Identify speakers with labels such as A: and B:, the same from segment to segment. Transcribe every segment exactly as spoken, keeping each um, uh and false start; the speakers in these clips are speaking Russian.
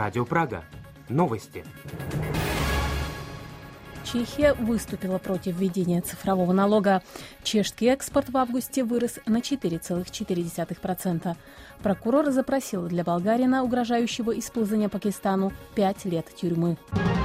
A: Радио Прага. Новости.
B: Чехия выступила против введения цифрового налога. Чешский экспорт в августе вырос на четыре целых четыре десятых процента. Прокурор запросил для болгарина, угрожающего исползания Пакистану, пять лет тюрьмы.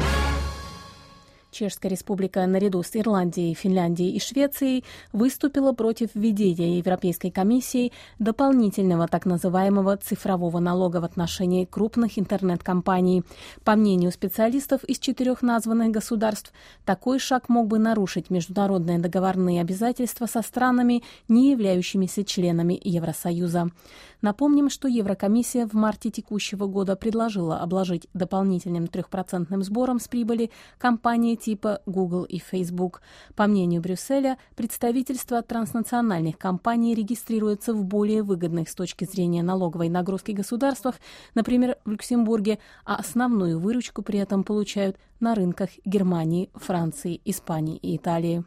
B: Чешская республика наряду с Ирландией, Финляндией и Швецией выступила против введения Европейской комиссией дополнительного так называемого цифрового налога в отношении крупных интернет-компаний. По мнению специалистов из четырех названных государств, такой шаг мог бы нарушить международные договорные обязательства со странами, не являющимися членами Евросоюза. Напомним, что Еврокомиссия в марте текущего года предложила обложить дополнительным трехпроцентным сбором с прибыли компании типа Google и Facebook. По мнению Брюсселя, представительства транснациональных компаний регистрируются в более выгодных с точки зрения налоговой нагрузки государствах, например, в Люксембурге, а основную выручку при этом получают на рынках Германии, Франции, Испании и Италии.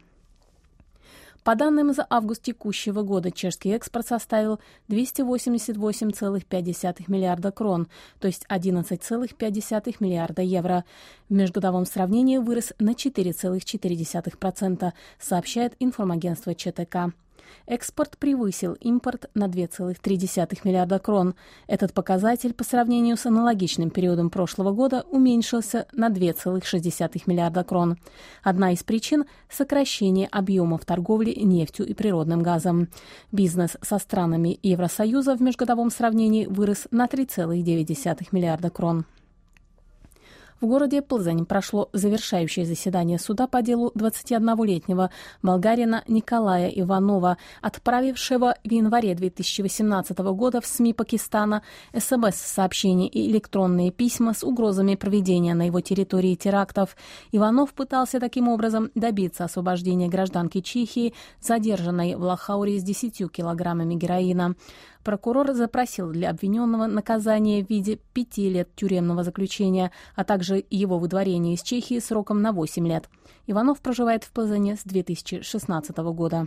B: По данным за август текущего года, чешский экспорт составил двести восемьдесят восемь целых пять десятых миллиарда крон, то есть одиннадцать целых пять десятых миллиарда евро. В межгодовом сравнении вырос на четыре целых четыре десятых процента, сообщает информагентство ЧТК. Экспорт превысил импорт на два целых три десятых миллиарда крон. Этот показатель по сравнению с аналогичным периодом прошлого года уменьшился на два целых шесть десятых миллиарда крон. Одна из причин – сокращение объемов торговли нефтью и природным газом. Бизнес со странами Евросоюза в межгодовом сравнении вырос на три целых девять десятых миллиарда крон. В городе Плзень прошло завершающее заседание суда по делу двадцатиоднолетнего болгарина Николая Иванова, отправившего в январе две тысячи восемнадцатого года в СМИ Пакистана СМС-сообщения и электронные письма с угрозами проведения на его территории терактов. Иванов пытался таким образом добиться освобождения гражданки Чехии, задержанной в Лахауре с десятью килограммами героина. Прокурор запросил для обвиненного наказание в виде пяти лет тюремного заключения, а также его выдворение из Чехии сроком на восемь лет. Иванов проживает в Плзене с две тысячи шестнадцатого года.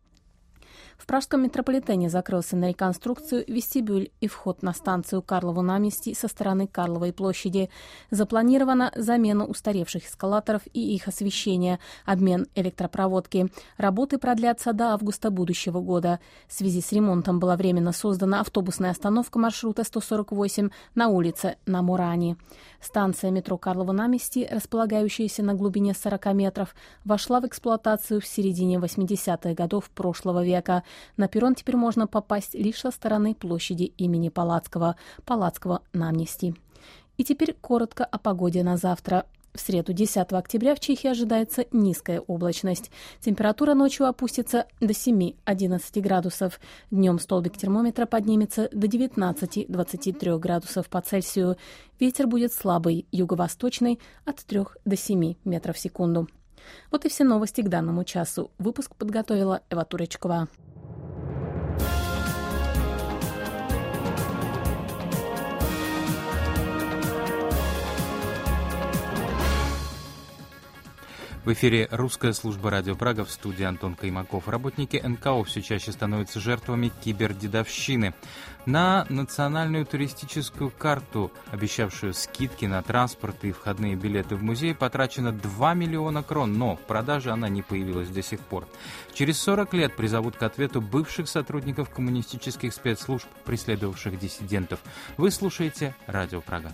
B: В пражском метрополитене закрылся на реконструкцию вестибюль и вход на станцию Карлово-на-Мести со стороны Карловой площади. Запланирована замена устаревших эскалаторов и их освещение, обмен электропроводки. Работы продлятся до августа будущего года. В связи с ремонтом была временно создана автобусная остановка маршрута сто сорок восемь на улице Намурани. Станция метро Карлово-на-Мести, располагающаяся на глубине сорок метров, вошла в эксплуатацию в середине восьмидесятых годов прошлого века. На перрон теперь можно попасть лишь со стороны площади имени Палацкого, Палацкого на Амнести. И теперь коротко о погоде на завтра. В среду, десятого октября, в Чехии ожидается низкая облачность. Температура ночью опустится до семи-одиннадцати градусов. Днем столбик термометра поднимется до девятнадцати-двадцати трёх градусов по Цельсию. Ветер будет слабый, юго-восточный, от трёх до семи метров в секунду. Вот и все новости к данному часу. Выпуск подготовила Эва Туречкова.
C: В эфире русская служба радио Прага, в студии Антон Каймаков. Работники эн ка о все чаще становятся жертвами кибердедовщины. На национальную туристическую карту, обещавшую скидки на транспорт и входные билеты в музей, потрачено два миллиона крон, но в продаже она не появилась до сих пор. Через сорок лет призовут к ответу бывших сотрудников коммунистических спецслужб, преследовавших диссидентов. Вы слушаете радио Прага.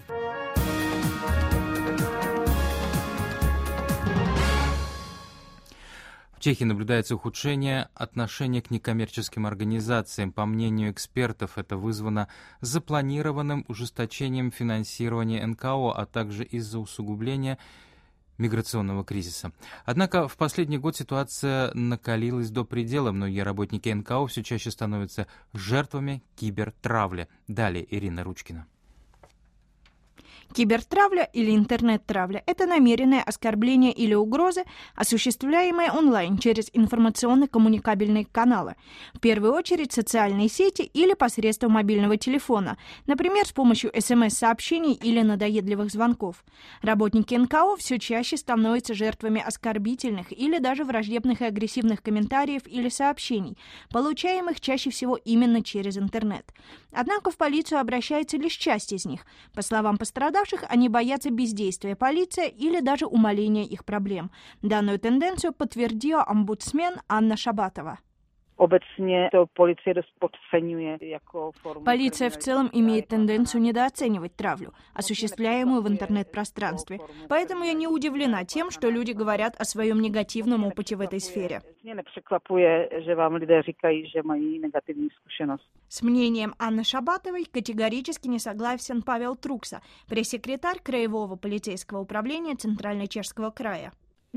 C: В Чехии наблюдается ухудшение отношения к некоммерческим организациям. По мнению экспертов, это вызвано запланированным ужесточением финансирования эн ка о, а также из-за усугубления миграционного кризиса. Однако в последний год ситуация накалилась до предела. Многие работники эн ка о все чаще становятся жертвами кибертравли. Далее Ирина Ручкина.
D: Кибертравля или интернет-травля – это намеренное оскорбление или угрозы, осуществляемые онлайн через информационно-коммуникабельные каналы, в первую очередь социальные сети или посредством мобильного телефона, например, с помощью эс эм эс-сообщений или надоедливых звонков. Работники эн ка о все чаще становятся жертвами оскорбительных или даже враждебных и агрессивных комментариев или сообщений, получаемых чаще всего именно через интернет. Однако в полицию обращается лишь часть из них. По словам пострадавших, пострадавших они боятся бездействия полиции или даже умаления их проблем. Данную тенденцию подтвердила омбудсмен Анна Шабатова. Полиция в целом имеет тенденцию недооценивать травлю, осуществляемую в интернет-пространстве. Поэтому я не удивлена тем, что люди говорят о своем негативном опыте в этой сфере. С мнением Анны Шабатовой категорически не согласен Павел Трукса, пресс-секретарь Краевого полицейского управления Центрально-Чешского края.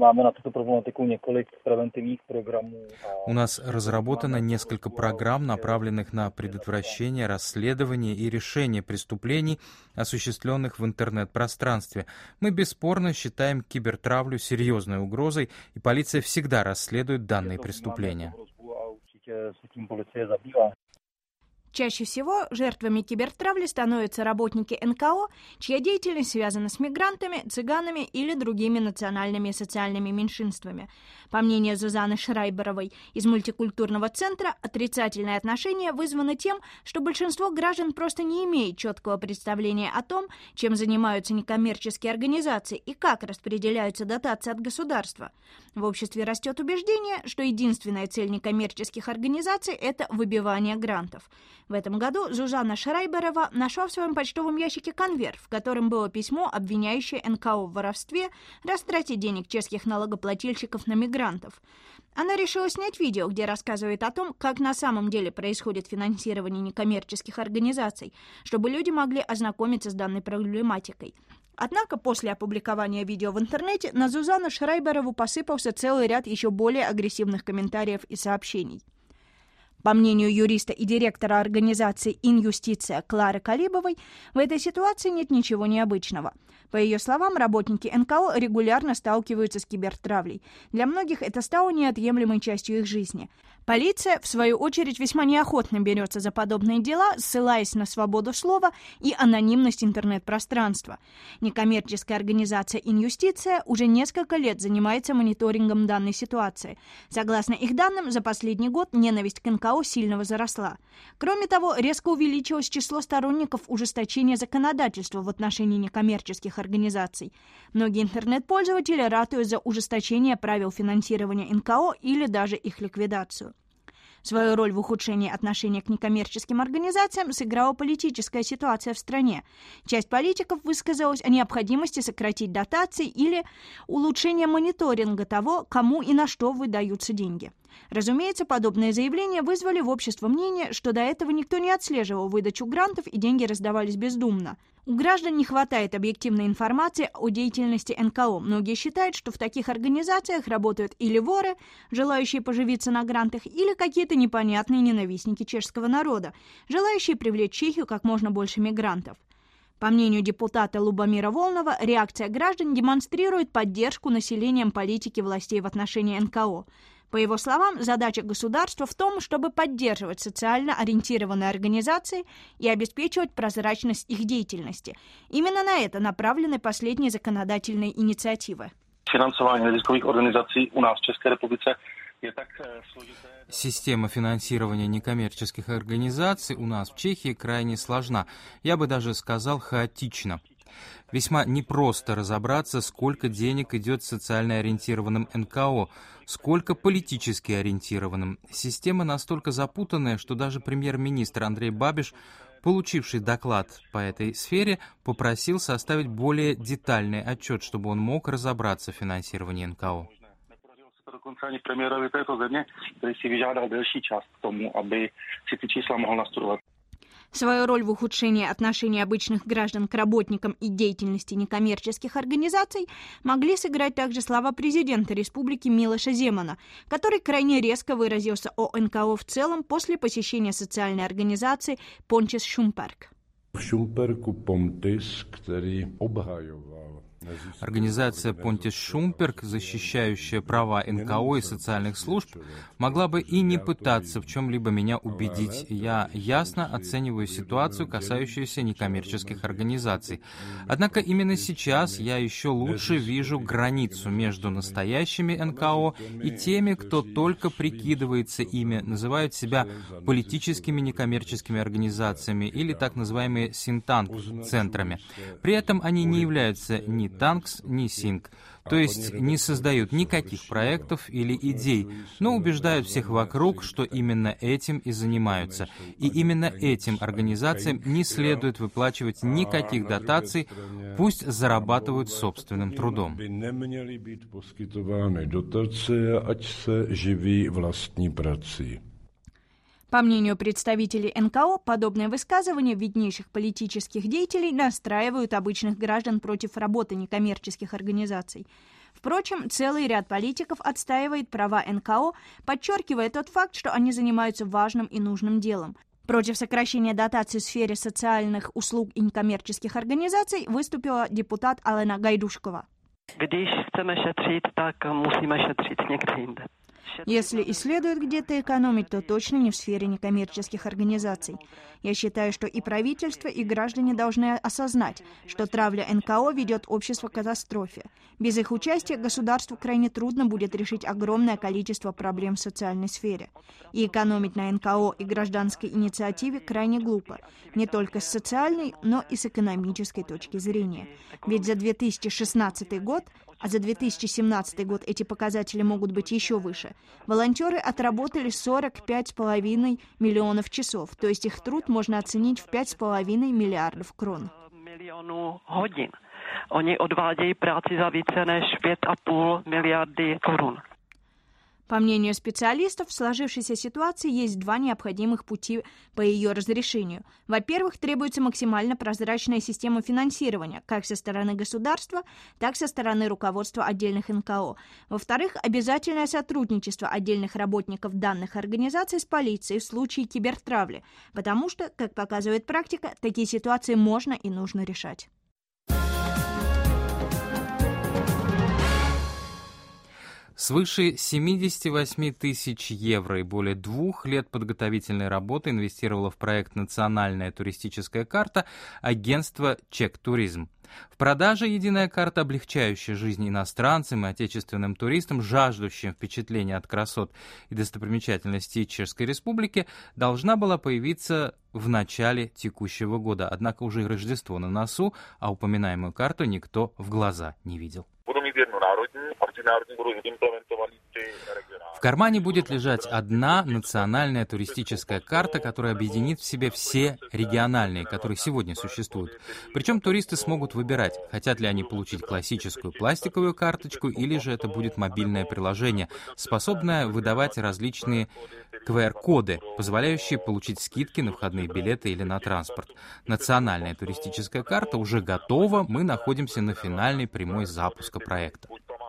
C: У нас разработано несколько программ, направленных на предотвращение, расследование и решение преступлений, осуществленных в интернет-пространстве. Мы бесспорно считаем кибертравлю серьезной угрозой, и полиция всегда расследует данные преступления.
D: Чаще всего жертвами кибертравли становятся работники эн ка о, чья деятельность связана с мигрантами, цыганами или другими национальными и социальными меньшинствами. По мнению Зузаны Шрайберовой из мультикультурного центра, отрицательное отношение вызвано тем, что большинство граждан просто не имеет четкого представления о том, чем занимаются некоммерческие организации и как распределяются дотации от государства. В обществе растет убеждение, что единственная цель некоммерческих организаций – это выбивание грантов. В этом году Зузана Шрайберова нашла в своем почтовом ящике конверт, в котором было письмо, обвиняющее эн ка о в воровстве, растрате денег чешских налогоплательщиков на мигрантов. Она решила снять видео, где рассказывает о том, как на самом деле происходит финансирование некоммерческих организаций, чтобы люди могли ознакомиться с данной проблематикой. Однако после опубликования видео в интернете на Зузану Шрайберову посыпался целый ряд еще более агрессивных комментариев и сообщений. По мнению юриста и директора организации «Инюстиция» Клары Калибовой, в этой ситуации нет ничего необычного. По ее словам, работники эн ка о регулярно сталкиваются с кибертравлей. Для многих это стало неотъемлемой частью их жизни. Полиция, в свою очередь, весьма неохотно берется за подобные дела, ссылаясь на свободу слова и анонимность интернет-пространства. Некоммерческая организация «Инюстиция» уже несколько лет занимается мониторингом данной ситуации. Согласно их данным, за последний год ненависть к эн ка о сильно возросла. Кроме того, резко увеличилось число сторонников ужесточения законодательства в отношении некоммерческих организаций. Многие интернет-пользователи ратуют за ужесточение правил финансирования эн ка о или даже их ликвидацию. Свою роль в ухудшении отношения к некоммерческим организациям сыграла политическая ситуация в стране. Часть политиков высказалась о необходимости сократить дотации или улучшения мониторинга того, кому и на что выдаются деньги. Разумеется, подобные заявления вызвали в обществе мнение, что до этого никто не отслеживал выдачу грантов и деньги раздавались бездумно. У граждан не хватает объективной информации о деятельности эн ка о. Многие считают, что в таких организациях работают или воры, желающие поживиться на грантах, или какие-то непонятные ненавистники чешского народа, желающие привлечь в Чехию как можно больше мигрантов. По мнению депутата Лубомира Волнова, реакция граждан демонстрирует поддержку населением политики властей в отношении эн ка о. По его словам, задача государства в том, чтобы поддерживать социально ориентированные организации и обеспечивать прозрачность их деятельности. Именно на это направлены последние законодательные инициативы.
E: Финансирование незисковых организаций у нас в České republice je tak složité.
C: Система финансирования некоммерческих организаций у нас в Чехии крайне сложна. Я бы даже сказал, хаотична. Весьма непросто разобраться, сколько денег идет социально ориентированным эн ка о, сколько политически ориентированным. Система настолько запутанная, что даже премьер-министр Андрей Бабиш, получивший доклад по этой сфере, попросил составить более детальный отчет, чтобы он мог разобраться в финансировании эн ка о.
E: Dokonce ani premiérovi této země, který si vyžádal delší čas k tomu, aby si ty čísla mohl nastudovat.
D: Свою роль в ухудшении отношений обычных граждан к работникам и деятельности некоммерческих организаций могли сыграть также слова президента республики Милоша Земана, который крайне резко выразился о эн ка о в целом после посещения социальной организации Pontus Šumperk.
F: Šumperku Pontus, который обхаивал
C: Организация Понтис Шумперк, защищающая права эн ка о и социальных служб, могла бы и не пытаться в чем-либо меня убедить. Я ясно оцениваю ситуацию, касающуюся некоммерческих организаций. Однако именно сейчас я еще лучше вижу границу между настоящими эн ка о и теми, кто только прикидывается ими, называют себя политическими некоммерческими организациями или так называемыми синтанк-центрами. При этом они не являются ни танкс, ни синк, то есть не создают никаких проектов или идей, но убеждают всех вокруг, что именно этим и занимаются. И именно этим организациям не следует выплачивать никаких дотаций, пусть зарабатывают собственным трудом.
D: По мнению представителей эн ка о, подобные высказывания виднейших политических деятелей настраивают обычных граждан против работы некоммерческих организаций. Впрочем, целый ряд политиков отстаивает права эн ка о, подчеркивая тот факт, что они занимаются важным и нужным делом. Против сокращения дотаций в сфере социальных услуг и некоммерческих организаций выступила депутат Алена Гайдушкова. Если и следует где-то экономить, то точно не в сфере некоммерческих организаций. Я считаю, что и правительство, и граждане должны осознать, что травля эн ка о ведет общество к катастрофе. Без их участия государству крайне трудно будет решить огромное количество проблем в социальной сфере. И экономить на эн ка о и гражданской инициативе крайне глупо. Не только с социальной, но и с экономической точки зрения. Ведь за две тысячи шестнадцатый год, а за две тысячи семнадцатый год эти показатели могут быть еще выше, волонтеры отработали сорок пять с половиной миллионов часов, то есть их труд можно оценить в пять с половиной миллиардов крон.
F: Oni odvádějí práci za více než pět a půl miliardy korun.
D: По мнению специалистов, в сложившейся ситуации есть два необходимых пути по ее разрешению. Во-первых, требуется максимально прозрачная система финансирования, как со стороны государства, так и со стороны руководства отдельных эн ка о. Во-вторых, обязательное сотрудничество отдельных работников данных организаций с полицией в случае кибертравли, потому что, как показывает практика, такие ситуации можно и нужно решать.
C: Свыше семьдесят восемь тысяч евро и более двух лет подготовительной работы инвестировало в проект «Национальная туристическая карта» агентство «Чек Туризм». В продаже единая карта, облегчающая жизнь иностранцам и отечественным туристам, жаждущим впечатления от красот и достопримечательностей Чешской Республики, должна была появиться в начале текущего года. Однако уже и Рождество на носу, а упоминаемую карту никто в глаза не видел. В кармане будет лежать одна национальная туристическая карта, которая объединит в себе все региональные, которые сегодня существуют. Причем туристы смогут выбирать, хотят ли они получить классическую пластиковую карточку, или же это будет мобильное приложение, способное выдавать различные ку ар-коды, позволяющие получить скидки на входные билеты или на транспорт. Национальная туристическая карта уже готова, мы находимся на финальной прямой запуска проекта.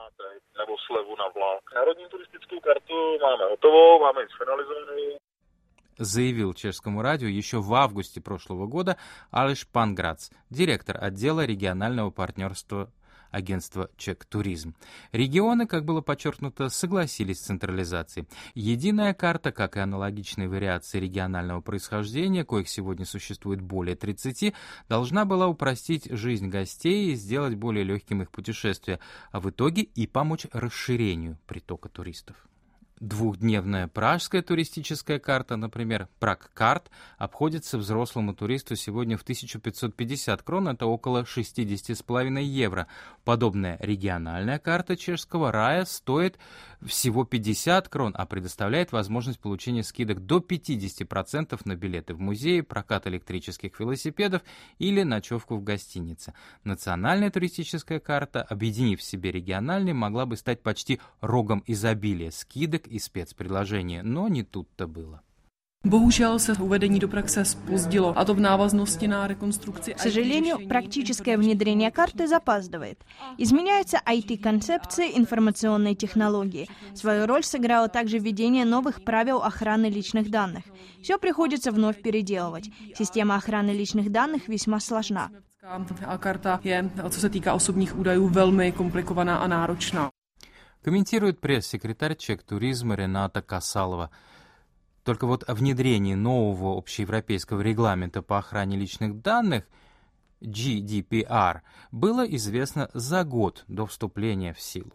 C: Заявил Чешскому радио еще в августе прошлого года Алеш Панграц, директор отдела регионального партнерства агентства «Чек Туризм». Регионы, как было подчеркнуто, согласились с централизацией. Единая карта, как и аналогичные вариации регионального происхождения, коих сегодня существует более тридцати, должна была упростить жизнь гостей и сделать более легким их путешествие, а в итоге и помочь расширению притока туристов. Двухдневная пражская туристическая карта, например, Праг-карт, обходится взрослому туристу сегодня в тысячу пятьсот пятьдесят крон, это около шестьдесят с половиной евро. Подобная региональная карта чешского рая стоит всего пятьдесят крон, а предоставляет возможность получения скидок до пятьдесят процентов на билеты в музеи, прокат электрических велосипедов или ночевку в гостинице. Национальная туристическая карта, объединив в себе региональные, могла бы стать почти рогом изобилия скидок и спецпредложения, но не тут-то было.
G: Bohužel se uvedení do praxe zpozdilo, a to v návaznosti na rekonstrukci.
D: К сожалению, практическое внедрение карты запаздывает. Изменяются ай ти-концепции, информационные технологии. Свою роль сыграло также введение новых правил охраны личных данных. Все приходится вновь переделывать. Система охраны личных данных весьма сложна.
G: A karta je, co se týká osobních údajů, velmi komplikovaná a náročná.
C: Комментирует пресс-секретарь Чектуризма Рената Касалова. Только вот о внедрении нового общеевропейского регламента по охране личных данных джи ди пи ар было известно за год до вступления в силу.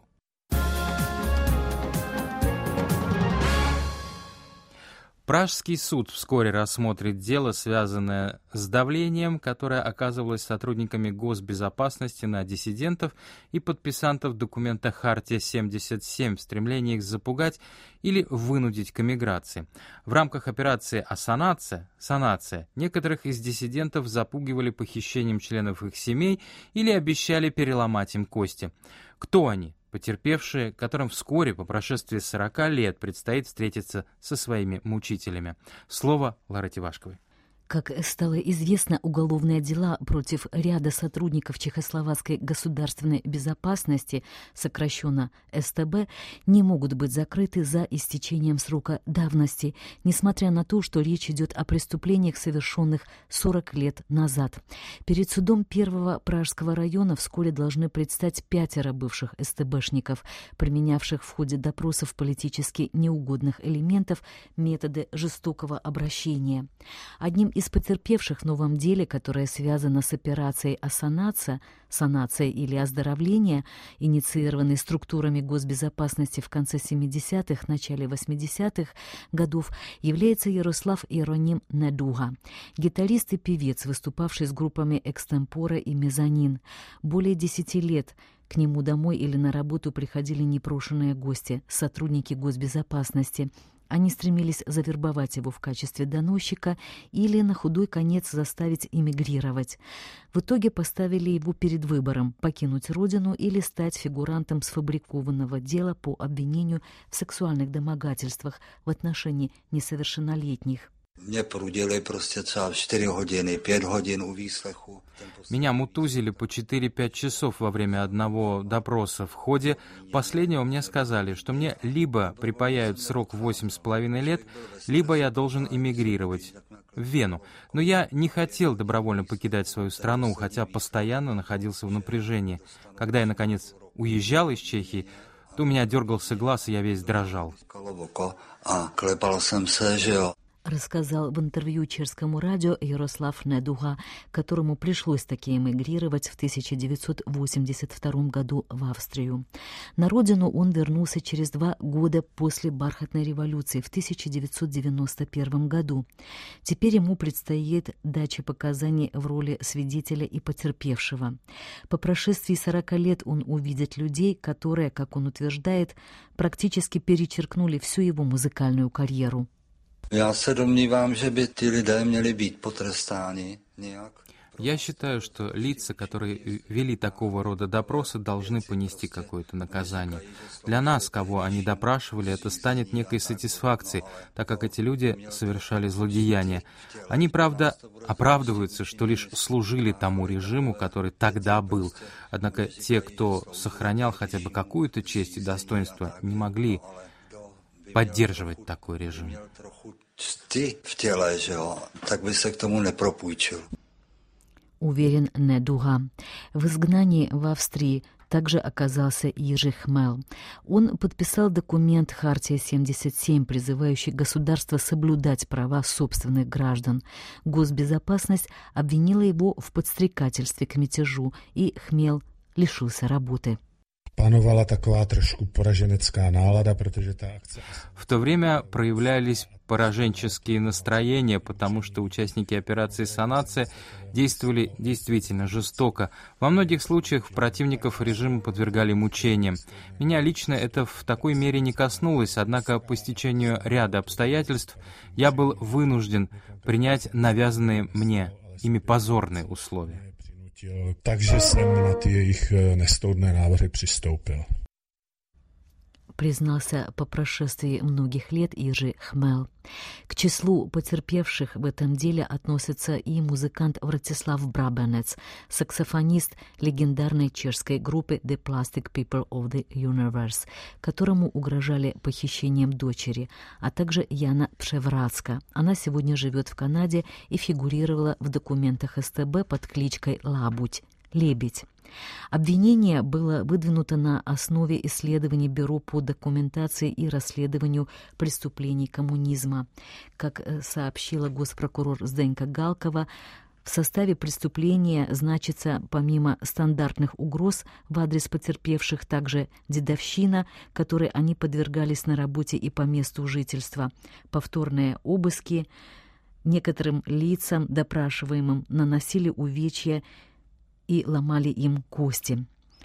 C: Пражский суд вскоре рассмотрит дело, связанное с давлением, которое оказывалось сотрудниками госбезопасности на диссидентов и подписантов документа «Хартия семьдесят семь» в стремлении их запугать или вынудить к эмиграции. В рамках операции «Асанация» санация некоторых из диссидентов запугивали похищением членов их семей или обещали переломать им кости. Кто они? Потерпевшие, которым вскоре, по прошествии сорока лет, предстоит встретиться со своими мучителями. Слово Ларе Тивашковой.
H: Как стало известно, уголовные дела против ряда сотрудников Чехословацкой государственной безопасности, сокращенно эс тэ бэ, не могут быть закрыты за истечением срока давности, несмотря на то, что речь идет о преступлениях, совершенных сорок лет назад. Перед судом первого Пражского района вскоре должны предстать пятеро бывших эс тэ бэшников, применявших в ходе допросов политически неугодных элементов методы жестокого обращения. Одним из Из потерпевших в новом деле, которое связано с операцией «Асанация», санация или оздоровление, инициированной структурами госбезопасности в конце семидесятых, начале восьмидесятых годов, является Ярослав Иероним Недуга, гитарист и певец, выступавший с группами «Экстемпора» и «Мезонин». Более десяти лет к нему домой или на работу приходили непрошенные гости, сотрудники госбезопасности. Они стремились завербовать его в качестве доносчика или на худой конец заставить эмигрировать. В итоге поставили его перед выбором – покинуть родину или стать фигурантом сфабрикованного дела по обвинению в сексуальных домогательствах в отношении несовершеннолетних.
I: Mě prudili prostě třeba čtyři hodiny, pět hodin у výslechu.
C: Меня мутузили по четыре-пять часов во время одного допроса. В ходе последнего мне сказали, что мне либо припаяют срок восемь с половиной лет, либо я должен эмигрировать в Вену. Но я не хотел добровольно покидать свою страну, хотя постоянно находился в напряжении. Когда я, наконец, уезжал из Чехии, то у меня дергался глаз, и я весь дрожал.
H: Рассказал в интервью чешскому радио Ярослав Недуга, которому пришлось таки эмигрировать в тысяча девятьсот восемьдесят втором году в Австрию. На родину он вернулся через два года после Бархатной революции в тысяча девятьсот девяносто первом году. Теперь ему предстоит дача показаний в роли свидетеля и потерпевшего. По прошествии сорока лет он увидит людей, которые, как он утверждает, практически перечеркнули всю его музыкальную карьеру.
I: Já se domnívám, že by ty lidé měli být potrestáni nějak.
C: Я считаю, что лица, которые вели такого рода допросы, должны понести какое-то наказание. Для нас, кого они допрашивали, это станет некой сатисфакцией, так как эти люди совершали злодеяния. Они, правда, оправдываются, что лишь служили тому режиму, который тогда был. Однако те, кто сохранял хотя бы какую-то честь и достоинство, не могли поддерживать такой режим.
H: Уверен Недуга. В изгнании в Австрии также оказался Ежи Хмел. Он подписал документ «Хартия семьдесят семь», призывающий государство соблюдать права собственных граждан. Госбезопасность обвинила его в подстрекательстве к мятежу, и Хмел лишился работы.
J: Panovala taková trošku poraženecká nálada, protože ta akce...
C: В то время проявлялись пораженческие настроения, потому что участники операции «Санация» действовали действительно жестоко. Во многих случаях противников режима подвергали мучениям. Меня лично это в такой мере не коснулось, однако по стечению ряда обстоятельств я был вынужден принять навязанные мне ими позорные условия.
J: Takže jsem na ty jejich nestoudné návrhy přistoupil.
H: признался по прошествии многих лет Иржи Хмел. К числу потерпевших в этом деле относится и музыкант Вратислав Брабанец, саксофонист легендарной чешской группы The Plastic People of the Universe, которому угрожали похищением дочери, а также Яна Пшеврацка. Она сегодня живет в Канаде и фигурировала в документах эс тэ бэ под кличкой Лабуть — Лебедь. Обвинение было выдвинуто на основе исследований Бюро по документации и расследованию преступлений коммунизма. Как сообщила госпрокурор Зdenka Галкова, в составе преступления значится, помимо стандартных угроз в адрес потерпевших, также дедовщина, которой они подвергались на работе и по месту жительства, повторные обыски, некоторым лицам, допрашиваемым, наносили увечья и ломали им кости.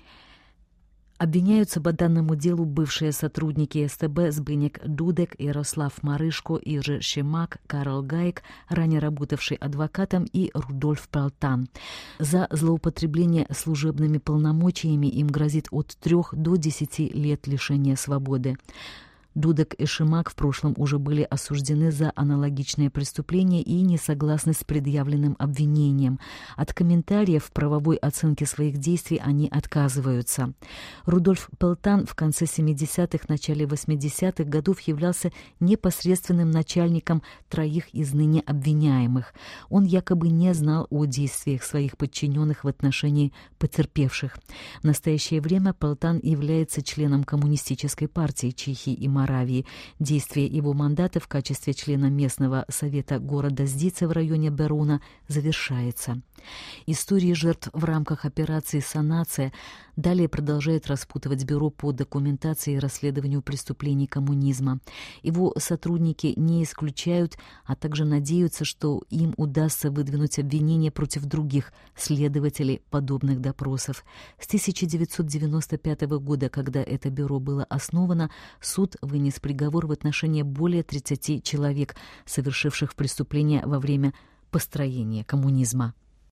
H: Обвиняются по данному делу бывшие сотрудники эс тэ бэ Збинек Дудек, Ярослав Марышко, Иржи Шемак, Карл Гайк, ранее работавший адвокатом, и Рудольф Пелтан. За злоупотребление служебными полномочиями им грозит от трех до десяти лет лишения свободы. Дудек и Шемак в прошлом уже были осуждены за аналогичные преступления и не согласны с предъявленным обвинением. От комментариев в правовой оценке своих действий они отказываются. Рудольф Пелтан в конце семидесятых, начале восьмидесятых годов являлся непосредственным начальником троих из ныне обвиняемых. Он якобы не знал о действиях своих подчиненных в отношении потерпевших. В настоящее время Пелтан является членом Коммунистической партии Чехии и Моравии. Действие его мандата в качестве члена местного совета города Здице в районе Беруна завершается. Истории жертв в рамках операции «Санация» далее продолжает распутывать Бюро по документации и расследованию преступлений коммунизма. Его сотрудники не исключают, а также надеются, что им удастся выдвинуть обвинения против других следователей подобных допросов. С тысяча девятьсот девяносто пятого года, когда это бюро было основано, суд вынес приговор в отношении более тридцати человек, совершивших преступления во время построения коммунизма.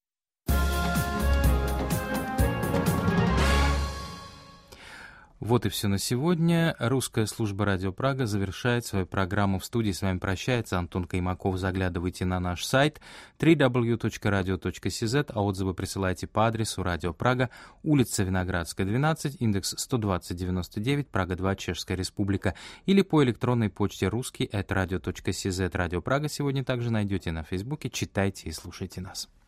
C: Вот и все на сегодня. Русская служба Радио Прага завершает свою программу. В студии с вами прощается Антон Каймаков. Заглядывайте на наш сайт дабл ю дабл ю дабл ю точка радио точка си зет, а отзывы присылайте по адресу Радио Прага, улица Виноградская, двенадцать, индекс сто двадцать девяносто девять, Прага два, Чешская Республика, или по электронной почте русский эт радио точка си зет. Радио Прага сегодня также найдете на Фейсбуке. Читайте и слушайте нас.